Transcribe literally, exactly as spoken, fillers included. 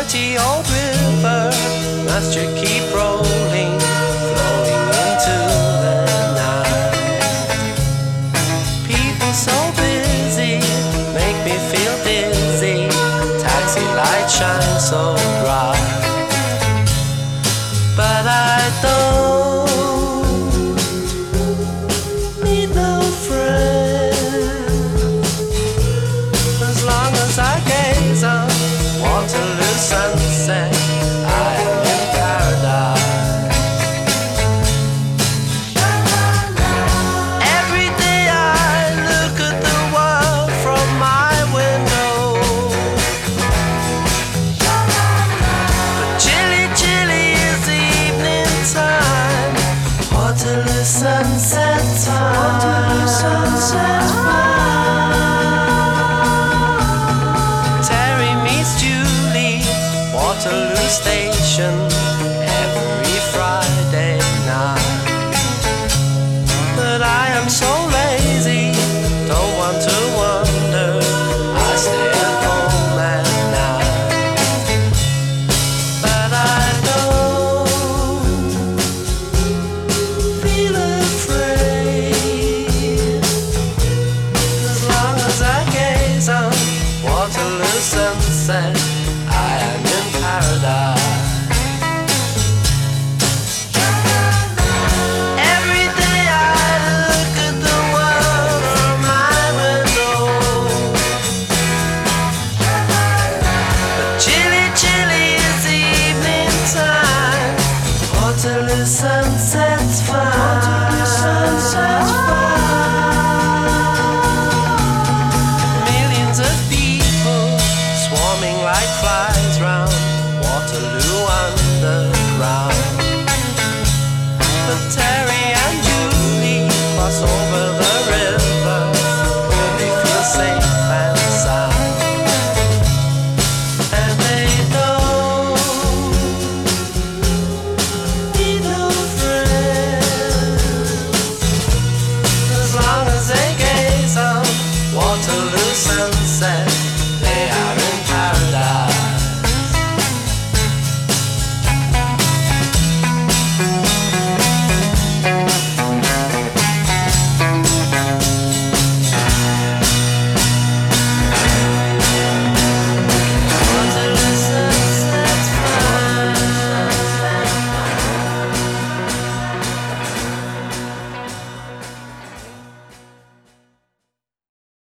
mighty old river must you keep rolling, flowing into the night. People so busy make me feel dizzy. Taxi lights shine so bright, but I don't need no friend. As long as I gaze on Waterloo sunset, I am in paradise. Every day I look at the world from my window, but chilly, chilly is the evening time. Waterloo sunset time. Waterloo sunset time. Waterloo Station every Friday night. But I am so lazy, don't want to wander. I stay at home at night. But I don't feel afraid, as long as I gaze on Waterloo sunset, I am in paradise. Every day I look at the world from my window, but chilly, chilly is the evening time. Waterloo sunset's fine. Waterloo sunset's fine. Millions of people swarming like flies round Waterloo underground. But Terry and Julie cross over the river where they feel safe and sound. And they don't need no friends, as long as they gaze on Waterloo sunset, they are